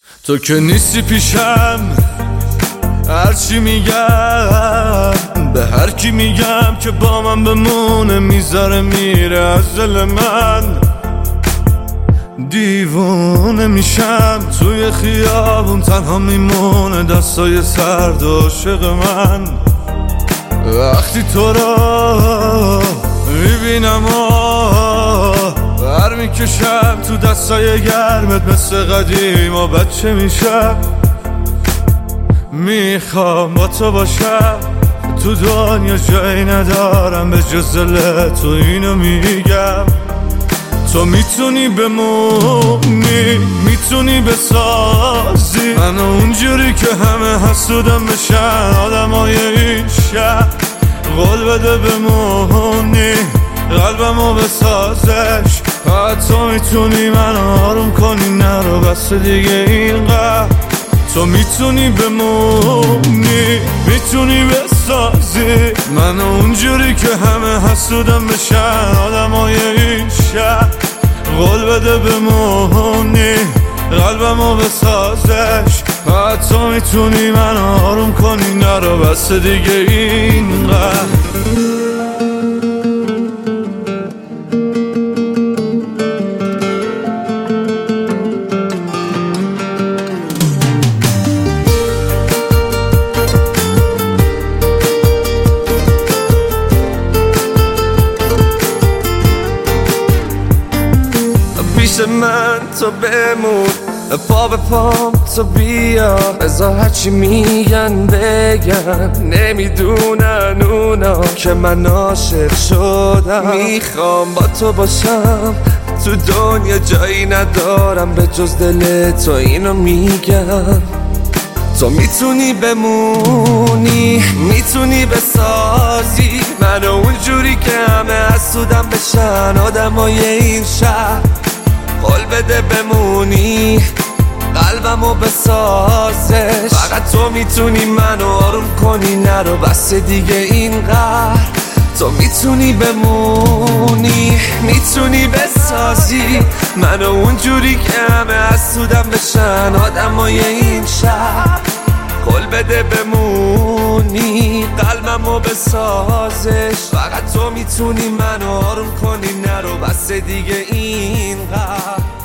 تو که نیستی پیشم، هرچی میگم به هر کی میگم که با من بمونه میذاره میره از دل من. دیوونه میشم توی خیابون تنها میمونه دستای سرد عاشق من. وقتی تو را میبینم بر میکشم تو دستای گرمت مثل قدیم و بچه میشم. میخوام با تو باشم، تو دنیا جایی ندارم به جز دل تو، اینو میگم. تو میتونی بمونی، میتونی بسازی منو اونجوری که همه حسودم بشن آدمای این شهر. قول بده بمونی، قلبمو بسازش. تو میتونی منو آروم کنی، نرو بس دیگه اینقدر. تو میتونی بمونی، میتونی بسازی منو اونجوری که همه حسودم بشن آدمای این شهر. قول بده بمونی، قلبمو بسازش. تو میتونی منو آروم کنی، نرو بس دیگه اینقدر. پیش من تو بمون، پا به پام تو بیا، بذار هرچی میگن بگن. نمیدونن اونا که من عاشق شدم. میخوام با تو باشم، تو دنیا جایی ندارم به جز دل تو، اینو میگم. تو میتونی بمونی، میتونی بسازی منو اونجوری که همه حسودم بشن آدمای این شهر. قول بده بمونی، قلبمو بسازش. فقط تو میتونی منو آروم کنی، نرو بس دیگه اینقدر. تو میتونی بمونی، میتونی بسازی منو اونجوری که همه حسودم بشن آدمای این شهر. قول بده بمونی، قلبمو بسازش. فقط تو میتونی منو آروم کنی، نرو بس دیگه اینقدر.